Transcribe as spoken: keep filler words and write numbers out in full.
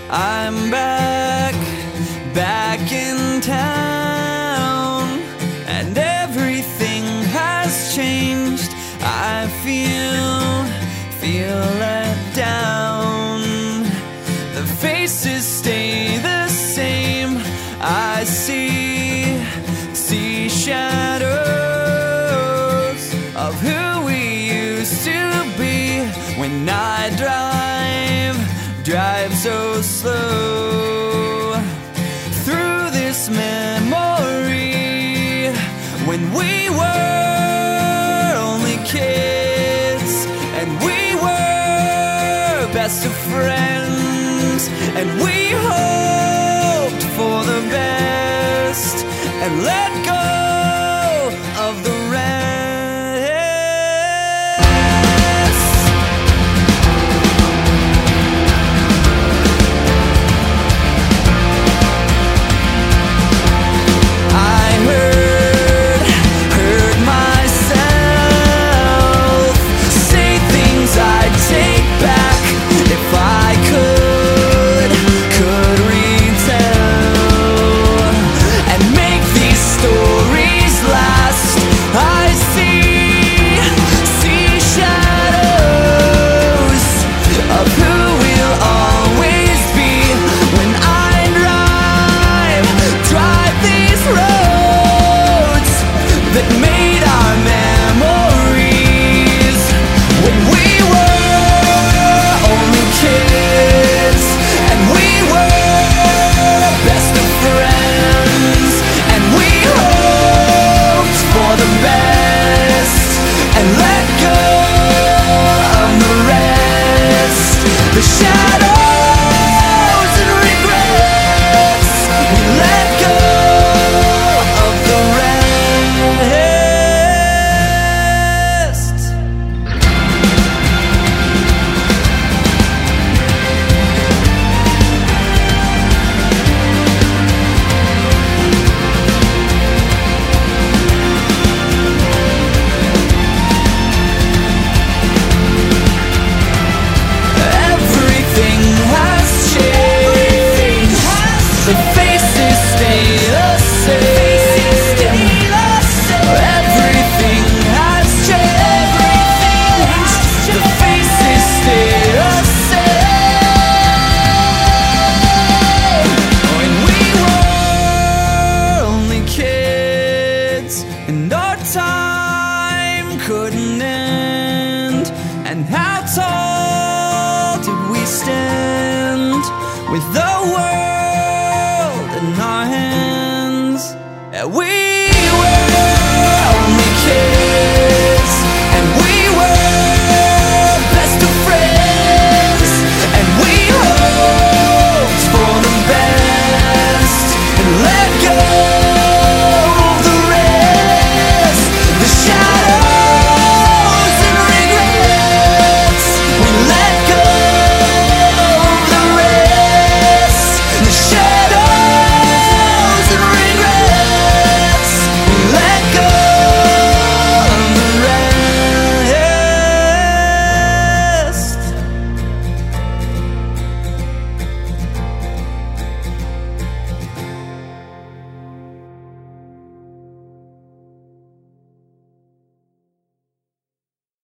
I'm back, back in town, and everything has changed. I feel, feel let down. The faces stay the same. I see, see shadows of who we used to be. When I drive, drive so slow through this memory, when we were only kids, and we were best of friends, and we hoped for the best and let go of the rest. And our time couldn't end. And how tall did we stand with the world in our hands? We